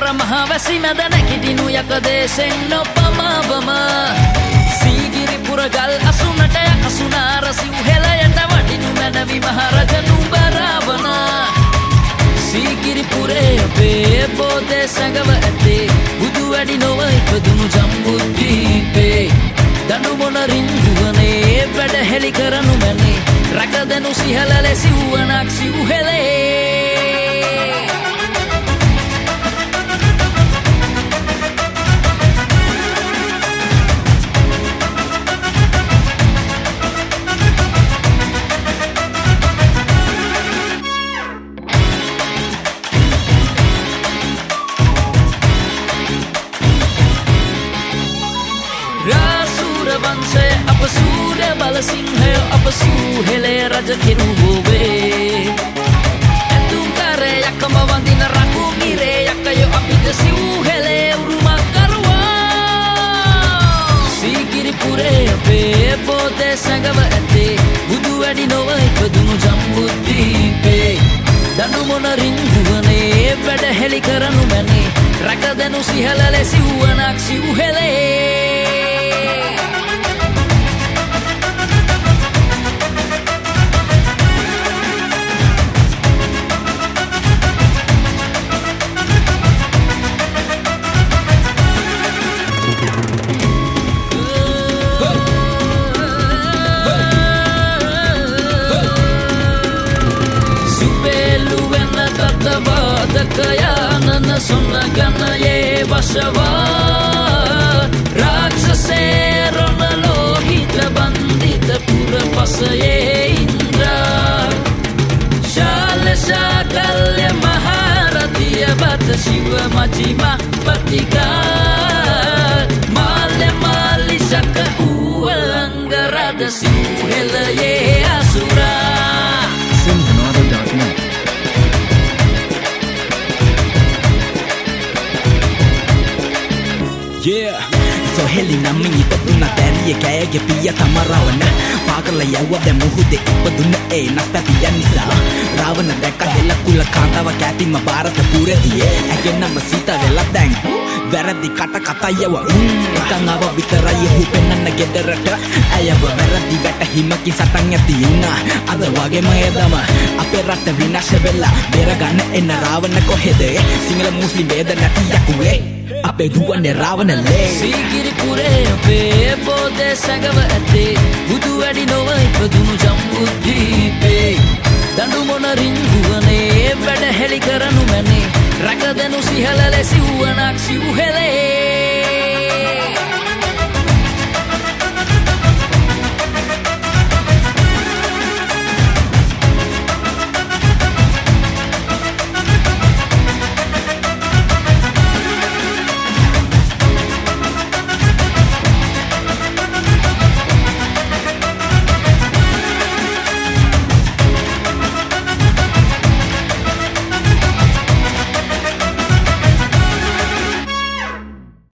පර මහවැසි මැද නැකිටිනු යකදේශෙන් නොපමාවම සීගිරිපුර ගල් අසුනට යකසුනාර සිව්හෙලයට වටිනු මැනවි මහරජනු බරාවන සීගිරිපුරේ අපේ බෝධේ සැඟව ඇතේ බුදු වැඩි නොව ඉපදුණු ජම්බුද්වීපේ දඬු මොන රින්දුවනේ වැඩ හෙළි කරනු මැනේ රැකදෙනු සිහල ලෙසිව්වනක් සිව්හෙලේ वंशे अब सूर्य बल सिंह अब सूहेले रज किरुवे तुम करे यकम वंदिन रकु गिरे यकयो अपित सूहेले उरुमा करवा सीगिरिपुरे पे बोधे संगव अते बुदु වැඩි නොව ඉපදුණු ජම්බුද්වීපේ දඬු මොන රින්දුවනේ වැඩ හෙළි කරනු මැනේ රැකදෙනු සිහල ලෙසිව්වනක් සිව්හෙලේ Kayanan sonaganaye vasava Rakshase rona lohita bandita pura pasaye indra Shale shakalya maharatiya bata shiva majima patika Male mali shaka ualangarada simuhelaye asura Yeah, so heli nammi ipatuna tariye kayage piya tamarawana pagala yawa de muhude ipaduna e nastatiya nisa ravana dekka hela kula kantawa katima bharata purediye agenna masita vela dan වැරදි කට කතයව එකන් ආව විතරයි හුපෙන්නන්න ගෙදරට අයව වැරදි වැටහිමකින් සටන් ඇති උනා අද වගේම එදම අපේ රට විනාශ වෙලා බේරගන්න එන්න රාවණ කොහෙද සිංහල මුස්ලිම් ભેද නැති යකුවේ අපේ දුවන්නේ රාවණලේ සීගිරිපුරේ අපේ බෝධේ සැඟව ඇතේ බුදු වැඩි නොව ඉපදුණු ජම්බුද්වීපේ දඬු මොන රින්දුවනේ වැඩ හෙළි කරනු මැනේ රැකදෙනු සිහල ලෙසිව්වනක් සිව්හෙලේ